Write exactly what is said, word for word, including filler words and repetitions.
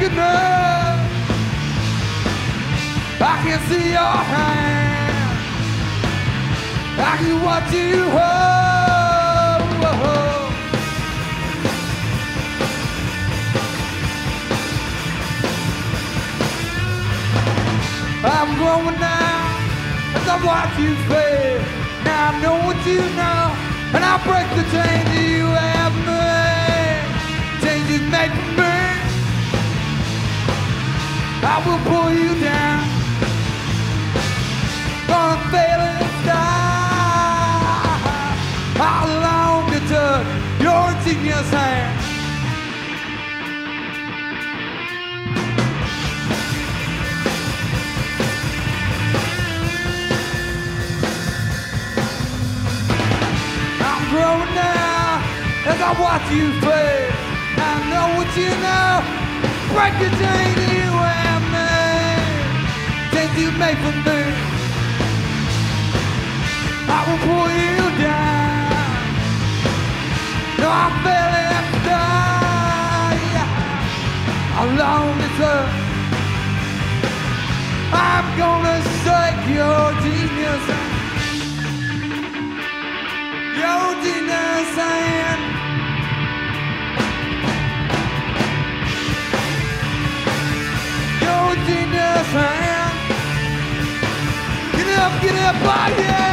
enough. I can see your hand. I can watch you hold. I'm growing now as I watch you fade. Now I know what you know, and I break the chains you have made. Chains you make for me. I will pull you down. Gonna fail and die. I long to touch your genius hand. I'm growing now as I watch you fade. I know what you know. Break the chains you have made. Chains you made for me. I will pull you down. No, I'm failing to die. How long is up? I'm gonna shake your genius hand. Your genius hand. Your genius hand. Get up, get up, oh yeah.